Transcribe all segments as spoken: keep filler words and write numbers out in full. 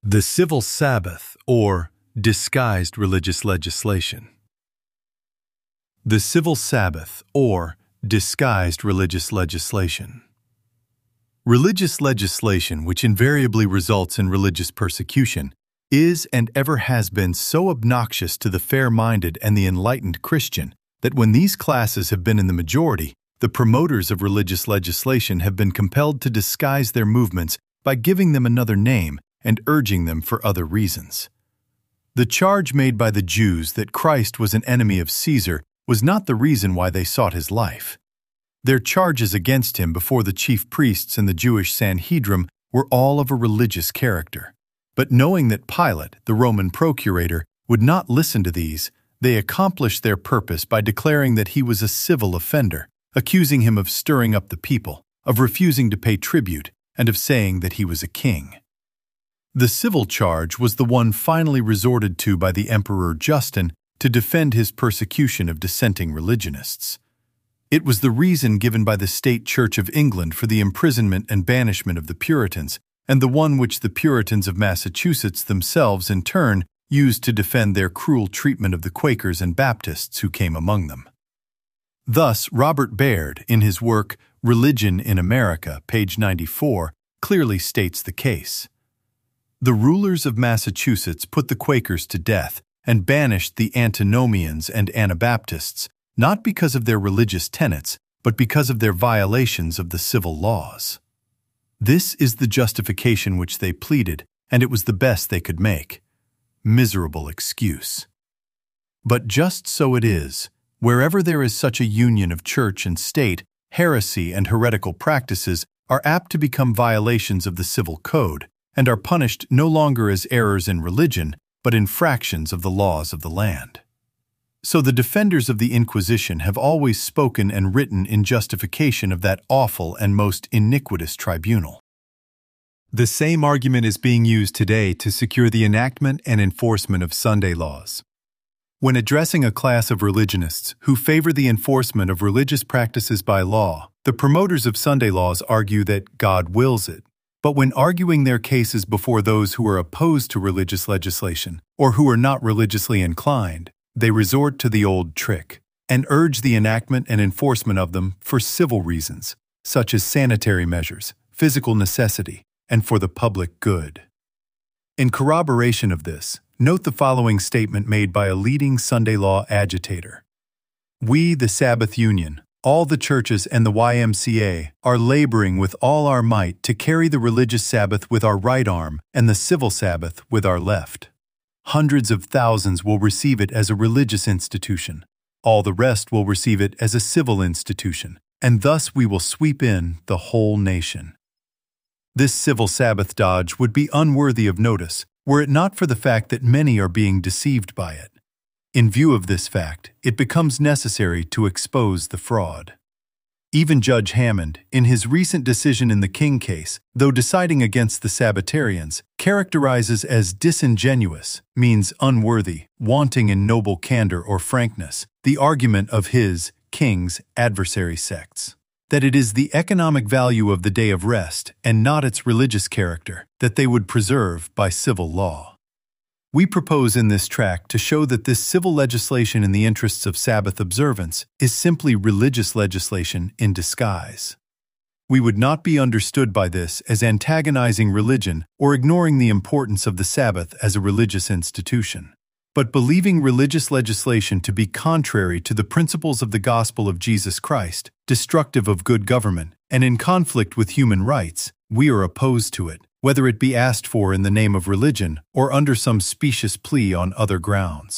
The Civil Sabbath, or disguised religious legislation. The Civil Sabbath, or disguised religious legislation. Religious legislation, which invariably results in religious persecution, is and ever has been so obnoxious to the fair-minded and the enlightened Christian that when these classes have been in the majority, the promoters of religious legislation have been compelled to disguise their movements by giving them another name and urging them for other reasons. The charge made by the Jews that Christ was an enemy of Caesar was not the reason why they sought his life. Their charges against him before the chief priests and the Jewish Sanhedrin were all of a religious character. But knowing that Pilate, the Roman procurator, would not listen to these, they accomplished their purpose by declaring that he was a civil offender, accusing him of stirring up the people, of refusing to pay tribute, and of saying that he was a king. The civil charge was the one finally resorted to by the Emperor Justin to defend his persecution of dissenting religionists. It was the reason given by the State Church of England for the imprisonment and banishment of the Puritans, and the one which the Puritans of Massachusetts themselves in turn used to defend their cruel treatment of the Quakers and Baptists who came among them. Thus, Robert Baird, in his work Religion in America, page ninety-four, clearly states the case. The rulers of Massachusetts put the Quakers to death and banished the Antinomians and Anabaptists, not because of their religious tenets, but because of their violations of the civil laws. This is the justification which they pleaded, and it was the best they could make. Miserable excuse. But just so it is, wherever there is such a union of church and state, heresy and heretical practices are apt to become violations of the civil code, and are punished no longer as errors in religion, but infractions of the laws of the land. So the defenders of the Inquisition have always spoken and written in justification of that awful and most iniquitous tribunal. The same argument is being used today to secure the enactment and enforcement of Sunday laws. When addressing a class of religionists who favor the enforcement of religious practices by law, the promoters of Sunday laws argue that God wills it. But when arguing their cases before those who are opposed to religious legislation or who are not religiously inclined, they resort to the old trick and urge the enactment and enforcement of them for civil reasons, such as sanitary measures, physical necessity, and for the public good. In corroboration of this, note the following statement made by a leading Sunday law agitator. We, the Sabbath Union, all the churches and the Y M C A are laboring with all our might to carry the religious Sabbath with our right arm and the civil Sabbath with our left. Hundreds of thousands will receive it as a religious institution. All the rest will receive it as a civil institution, and thus we will sweep in the whole nation. This civil Sabbath dodge would be unworthy of notice were it not for the fact that many are being deceived by it. In view of this fact, it becomes necessary to expose the fraud. Even Judge Hammond, in his recent decision in the King case, though deciding against the Sabbatarians, characterizes as disingenuous, means unworthy, wanting in noble candor or frankness, the argument of his, King's, adversary sects, that it is the economic value of the day of rest, and not its religious character, that they would preserve by civil law. We propose in this tract to show that this civil legislation in the interests of Sabbath observance is simply religious legislation in disguise. We would not be understood by this as antagonizing religion or ignoring the importance of the Sabbath as a religious institution, but believing religious legislation to be contrary to the principles of the gospel of Jesus Christ, destructive of good government, and in conflict with human rights, we are opposed to it, whether it be asked for in the name of religion or under some specious plea on other grounds.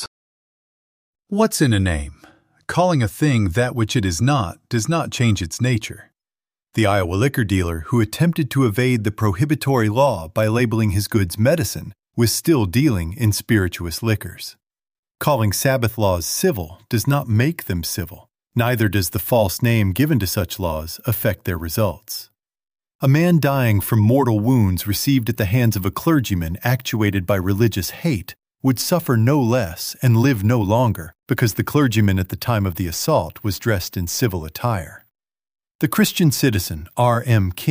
What's in a name? Calling a thing that which it is not does not change its nature. The Iowa liquor dealer who attempted to evade the prohibitory law by labeling his goods medicine was still dealing in spirituous liquors. Calling Sabbath laws civil does not make them civil, neither does the false name given to such laws affect their results. A man dying from mortal wounds received at the hands of a clergyman actuated by religious hate would suffer no less and live no longer because the clergyman at the time of the assault was dressed in civil attire. The Christian citizen, R M King,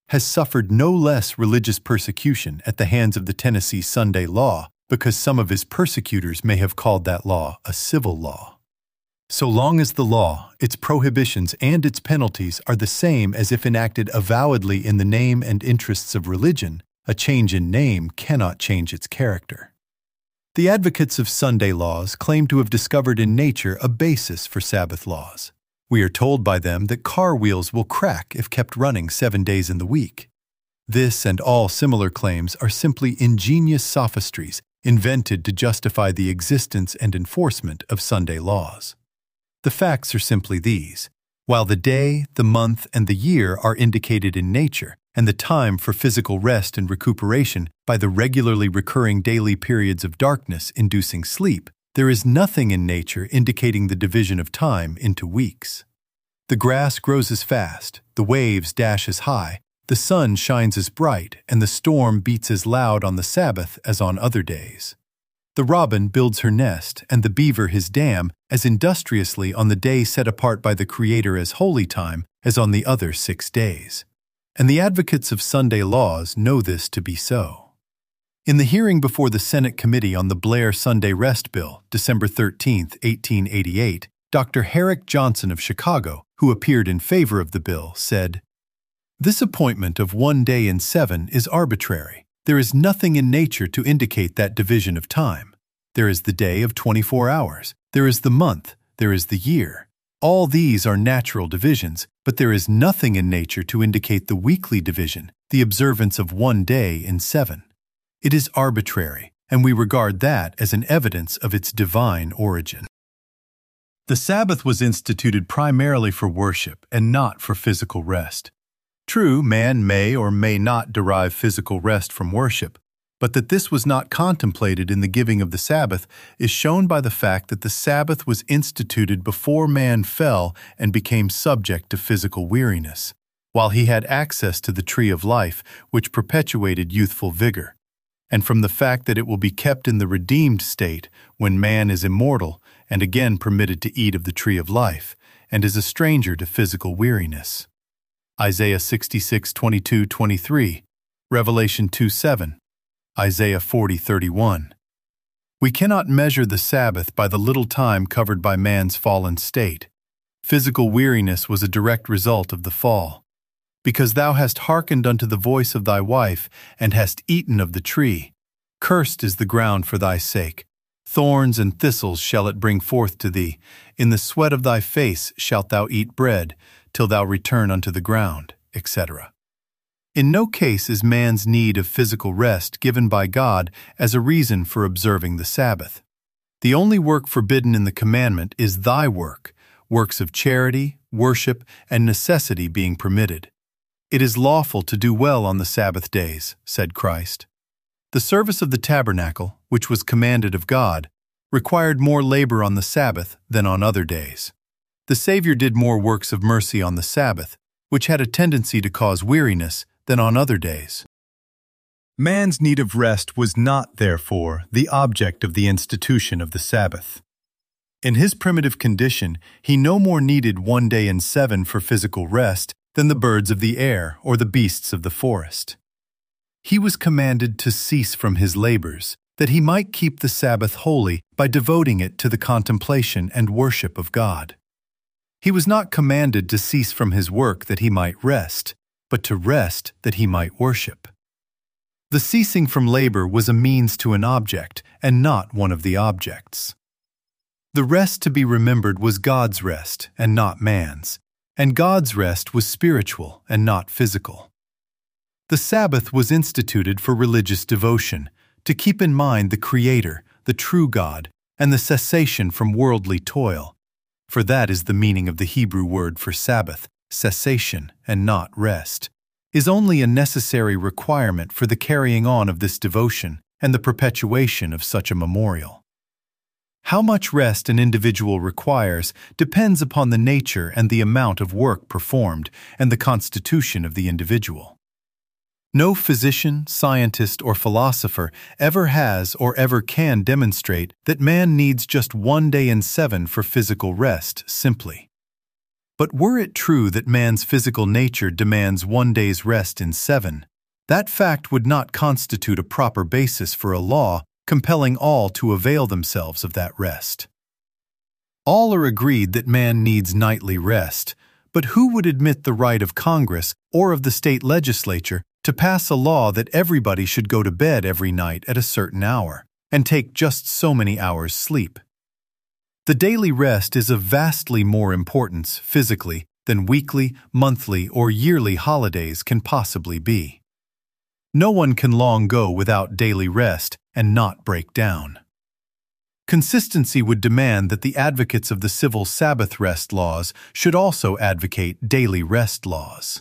has suffered no less religious persecution at the hands of the Tennessee Sunday Law because some of his persecutors may have called that law a civil law. So long as the law, its prohibitions, and its penalties are the same as if enacted avowedly in the name and interests of religion, a change in name cannot change its character. The advocates of Sunday laws claim to have discovered in nature a basis for Sabbath laws. We are told by them that car wheels will crack if kept running seven days in the week. This and all similar claims are simply ingenious sophistries invented to justify the existence and enforcement of Sunday laws. The facts are simply these. While the day, the month, and the year are indicated in nature, and the time for physical rest and recuperation by the regularly recurring daily periods of darkness inducing sleep, there is nothing in nature indicating the division of time into weeks. The grass grows as fast, the waves dash as high, the sun shines as bright, and the storm beats as loud on the Sabbath as on other days. The robin builds her nest and the beaver his dam as industriously on the day set apart by the Creator as holy time as on the other six days. And the advocates of Sunday laws know this to be so. In the hearing before the Senate Committee on the Blair Sunday Rest Bill, December thirteenth, eighteen eighty-eight, Doctor Herrick Johnson of Chicago, who appeared in favor of the bill, said, "This appointment of one day in seven is arbitrary. There is nothing in nature to indicate that division of time. There is the day of twenty-four hours. There is the month. There is the year. All these are natural divisions, but there is nothing in nature to indicate the weekly division, the observance of one day in seven. It is arbitrary, and we regard that as an evidence of its divine origin." The Sabbath was instituted primarily for worship and not for physical rest. True, man may or may not derive physical rest from worship, but that this was not contemplated in the giving of the Sabbath is shown by the fact that the Sabbath was instituted before man fell and became subject to physical weariness, while he had access to the tree of life, which perpetuated youthful vigor, and from the fact that it will be kept in the redeemed state when man is immortal and again permitted to eat of the tree of life, and is a stranger to physical weariness. Isaiah sixty-six, twenty-two, twenty-three, Revelation two seven, Isaiah forty, thirty-one. We cannot measure the Sabbath by the little time covered by man's fallen state. Physical weariness was a direct result of the fall. Because thou hast hearkened unto the voice of thy wife, and hast eaten of the tree, cursed is the ground for thy sake. Thorns and thistles shall it bring forth to thee. In the sweat of thy face shalt thou eat bread, till thou return unto the ground, et cetera. In no case is man's need of physical rest given by God as a reason for observing the Sabbath. The only work forbidden in the commandment is thy work, works of charity, worship, and necessity being permitted. It is lawful to do well on the Sabbath days, said Christ. The service of the tabernacle, which was commanded of God, required more labor on the Sabbath than on other days. The Savior did more works of mercy on the Sabbath, which had a tendency to cause weariness, than on other days. Man's need of rest was not, therefore, the object of the institution of the Sabbath. In his primitive condition, he no more needed one day in seven for physical rest than the birds of the air or the beasts of the forest. He was commanded to cease from his labors, that he might keep the Sabbath holy by devoting it to the contemplation and worship of God. He was not commanded to cease from his work that he might rest, but to rest that he might worship. The ceasing from labor was a means to an object, and not one of the objects. The rest to be remembered was God's rest, and not man's, and God's rest was spiritual and not physical. The Sabbath was instituted for religious devotion, to keep in mind the Creator, the true God, and the cessation from worldly toil, for that is the meaning of the Hebrew word for Sabbath, cessation and not rest, is only a necessary requirement for the carrying on of this devotion and the perpetuation of such a memorial. How much rest an individual requires depends upon the nature and the amount of work performed and the constitution of the individual. No physician, scientist, or philosopher ever has or ever can demonstrate that man needs just one day in seven for physical rest simply. But were it true that man's physical nature demands one day's rest in seven, that fact would not constitute a proper basis for a law compelling all to avail themselves of that rest. All are agreed that man needs nightly rest, but who would admit the right of Congress or of the state legislature to pass a law that everybody should go to bed every night at a certain hour and take just so many hours sleep? The daily rest is of vastly more importance physically than weekly, monthly, or yearly holidays can possibly be. No one can long go without daily rest and not break down. Consistency would demand that the advocates of the civil Sabbath rest laws should also advocate daily rest laws.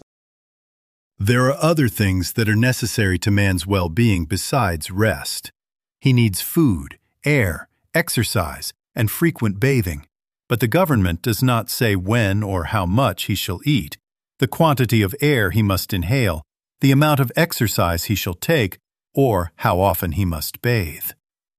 There are other things that are necessary to man's well-being besides rest. He needs food, air, exercise, and frequent bathing, but the government does not say when or how much he shall eat, the quantity of air he must inhale, the amount of exercise he shall take, or how often he must bathe.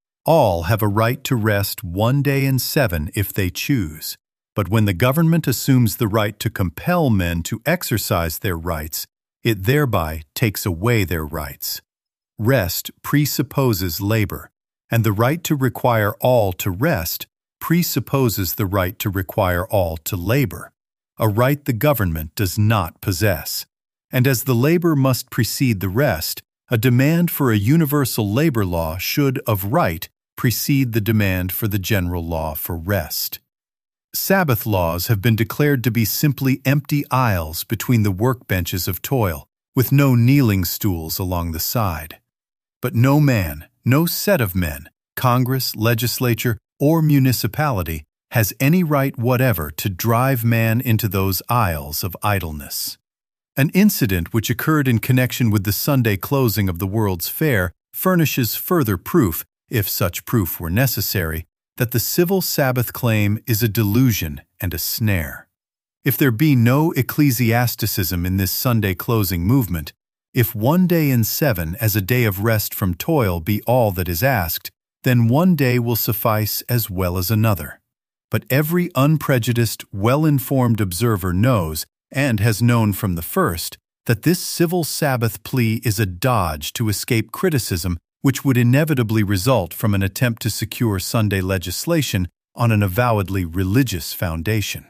All have a right to rest one day in seven if they choose, but when the government assumes the right to compel men to exercise their rights, it thereby takes away their rights. Rest presupposes labor, and the right to require all to rest presupposes the right to require all to labor, a right the government does not possess. And as the labor must precede the rest, a demand for a universal labor law should, of right, precede the demand for the general law for rest. Sabbath laws have been declared to be simply empty aisles between the workbenches of toil, with no kneeling stools along the side. But no man, no set of men, Congress, legislature, or municipality has any right whatever to drive man into those aisles of idleness. An incident which occurred in connection with the Sunday closing of the World's Fair furnishes further proof, if such proof were necessary, that the civil Sabbath claim is a delusion and a snare. If there be no ecclesiasticism in this Sunday closing movement, if one day in seven as a day of rest from toil be all that is asked, then one day will suffice as well as another. But every unprejudiced, well-informed observer knows, and has known from the first, that this civil Sabbath plea is a dodge to escape criticism which would inevitably result from an attempt to secure Sunday legislation on an avowedly religious foundation.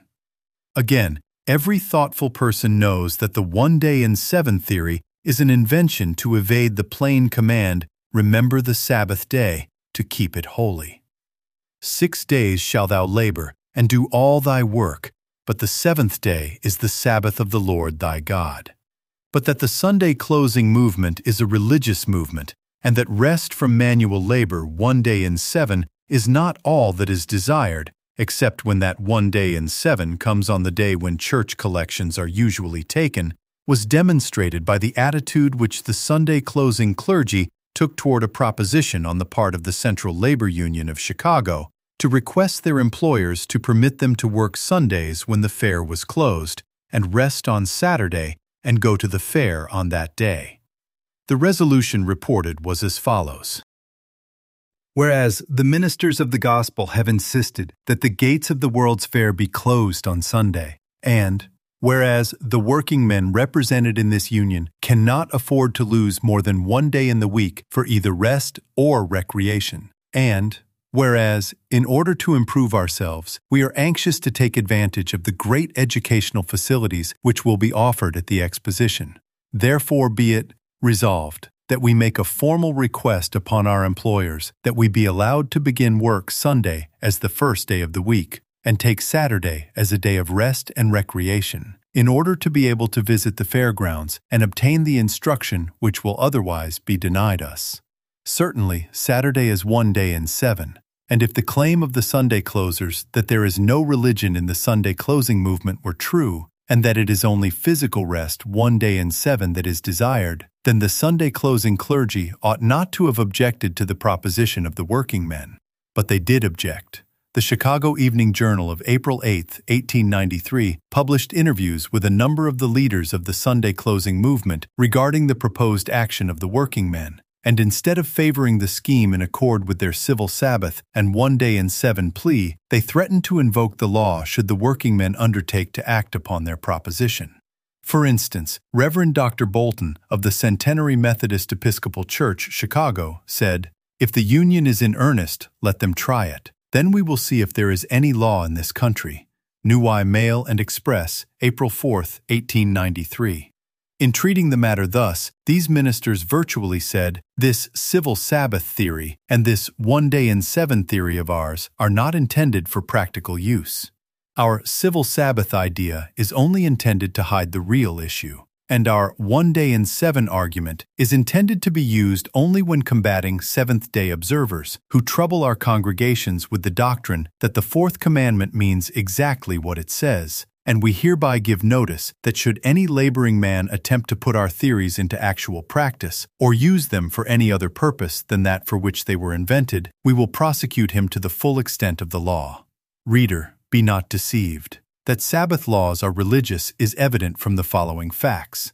Again, every thoughtful person knows that the one day in seven theory is an invention to evade the plain command, "Remember the Sabbath day, to keep it holy." Six days shalt thou labor, and do all thy work, but the seventh day is the Sabbath of the Lord thy God. But that the Sunday closing movement is a religious movement, and that rest from manual labor one day in seven is not all that is desired, except when that one day in seven comes on the day when church collections are usually taken, was demonstrated by the attitude which the Sunday closing clergy took toward a proposition on the part of the Central Labor Union of Chicago to request their employers to permit them to work Sundays when the fair was closed, and rest on Saturday and go to the fair on that day. The resolution reported was as follows. Whereas the ministers of the gospel have insisted that the gates of the World's Fair be closed on Sunday, and whereas the working men represented in this union cannot afford to lose more than one day in the week for either rest or recreation, and whereas, in order to improve ourselves, we are anxious to take advantage of the great educational facilities which will be offered at the exposition, therefore be it resolved that we make a formal request upon our employers that we be allowed to begin work Sunday as the first day of the week, and take Saturday as a day of rest and recreation, in order to be able to visit the fairgrounds and obtain the instruction which will otherwise be denied us. Certainly, Saturday is one day in seven, and if the claim of the Sunday closers that there is no religion in the Sunday closing movement were true, and that it is only physical rest one day in seven that is desired, then the Sunday closing clergy ought not to have objected to the proposition of the working men. But they did object. The Chicago Evening Journal of April eighth, eighteen ninety-three, published interviews with a number of the leaders of the Sunday closing movement regarding the proposed action of the working men, and instead of favoring the scheme in accord with their civil Sabbath and one day in seven plea, they threatened to invoke the law should the workingmen undertake to act upon their proposition. For instance, Reverend Doctor Bolton of the Centenary Methodist Episcopal Church, Chicago, said, "If the Union is in earnest, let them try it. Then we will see if there is any law in this country." New Wye Mail and Express, April fourth, eighteen ninety-three. In treating the matter thus, these ministers virtually said, "This civil Sabbath theory and this one day in seven theory of ours are not intended for practical use. Our civil Sabbath idea is only intended to hide the real issue, and our one day in seven argument is intended to be used only when combating Seventh-day observers who trouble our congregations with the doctrine that the fourth commandment means exactly what it says, and we hereby give notice that should any laboring man attempt to put our theories into actual practice or use them for any other purpose than that for which they were invented, we will prosecute him to the full extent of the law." Reader, be not deceived. That Sabbath laws are religious is evident from the following facts.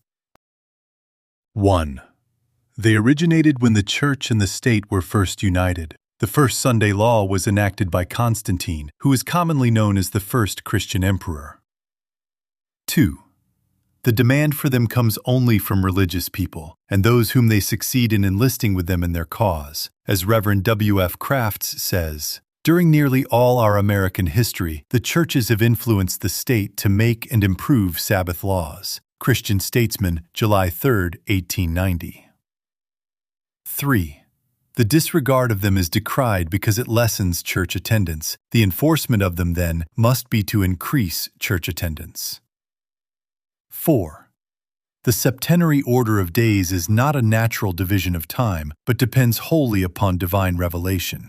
one. They originated when the Church and the state were first united. The first Sunday law was enacted by Constantine, who is commonly known as the first Christian emperor. two. The demand for them comes only from religious people, and those whom they succeed in enlisting with them in their cause. As Reverend W F Crafts says, "During nearly all our American history, the churches have influenced the state to make and improve Sabbath laws." Christian Statesman, July third, eighteen ninety. three. The disregard of them is decried because it lessens church attendance. The enforcement of them, then, must be to increase church attendance. four. The septenary order of days is not a natural division of time, but depends wholly upon divine revelation.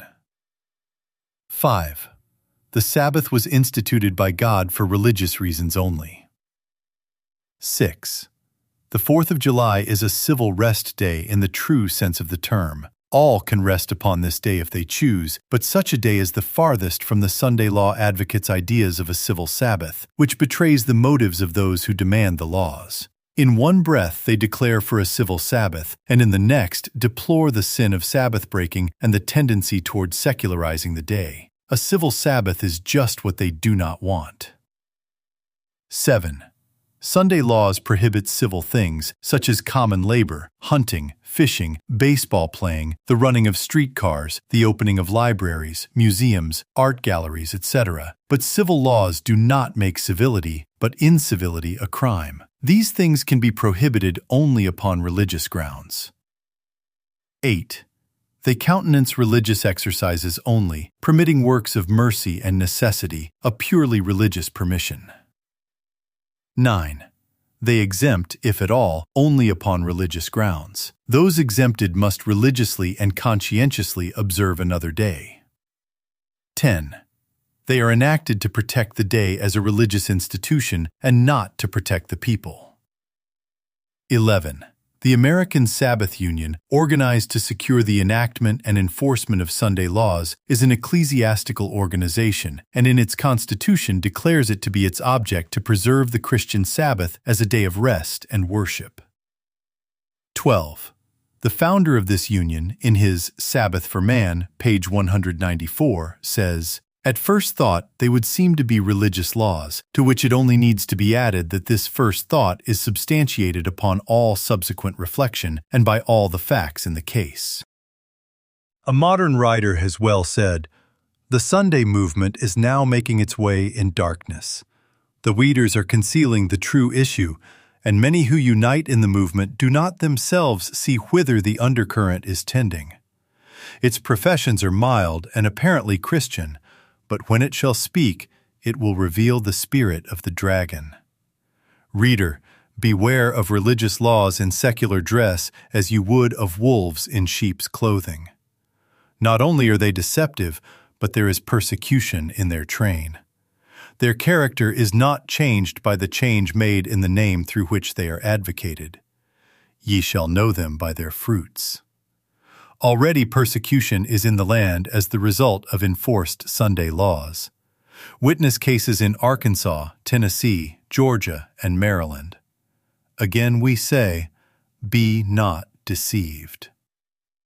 five. The Sabbath was instituted by God for religious reasons only. six. The fourth of July is a civil rest day in the true sense of the term. All can rest upon this day if they choose, but such a day is the farthest from the Sunday law advocates' ideas of a civil Sabbath, which betrays the motives of those who demand the laws. In one breath they declare for a civil Sabbath, and in the next deplore the sin of Sabbath-breaking and the tendency toward secularizing the day. A civil Sabbath is just what they do not want. seven. Sunday laws prohibit civil things, such as common labor, hunting, fishing, baseball playing, the running of streetcars, the opening of libraries, museums, art galleries, et cetera. But civil laws do not make civility, but incivility a crime. These things can be prohibited only upon religious grounds. eight. They countenance religious exercises only, permitting works of mercy and necessity, a purely religious permission. nine. They exempt, if at all, only upon religious grounds. Those exempted must religiously and conscientiously observe another day. ten. They are enacted to protect the day as a religious institution and not to protect the people. eleven. The American Sabbath Union, organized to secure the enactment and enforcement of Sunday laws, is an ecclesiastical organization, and in its constitution declares it to be its object to preserve the Christian Sabbath as a day of rest and worship. twelve. The founder of this union, in his Sabbath for Man, page one hundred ninety-four, says, "At first thought, they would seem to be religious laws, to which it only needs to be added that this first thought is substantiated upon all subsequent reflection and by all the facts in the case." A modern writer has well said, "The Sunday movement is now making its way in darkness. The leaders are concealing the true issue, and many who unite in the movement do not themselves see whither the undercurrent is tending. Its professions are mild and apparently Christian, but when it shall speak, it will reveal the spirit of the dragon. Reader, beware of religious laws in secular dress as you would of wolves in sheep's clothing. Not only are they deceptive, but there is persecution in their train. Their character is not changed by the change made in the name through which they are advocated. Ye shall know them by their fruits." Already persecution is in the land as the result of enforced Sunday laws. Witness cases in Arkansas, Tennessee, Georgia, and Maryland. Again we say, be not deceived.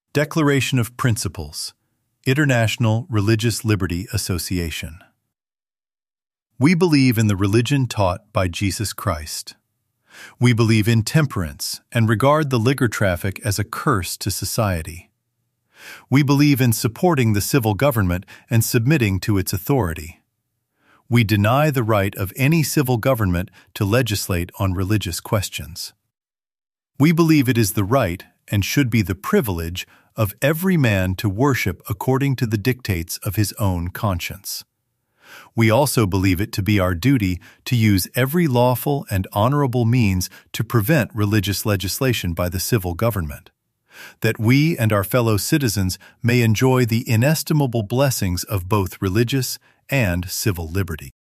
Declaration of Principles, International Religious Liberty Association. We believe in the religion taught by Jesus Christ. We believe in temperance and regard the liquor traffic as a curse to society. We believe in supporting the civil government and submitting to its authority. We deny the right of any civil government to legislate on religious questions. We believe it is the right and should be the privilege of every man to worship according to the dictates of his own conscience. We also believe it to be our duty to use every lawful and honorable means to prevent religious legislation by the civil government, that we and our fellow citizens may enjoy the inestimable blessings of both religious and civil liberty.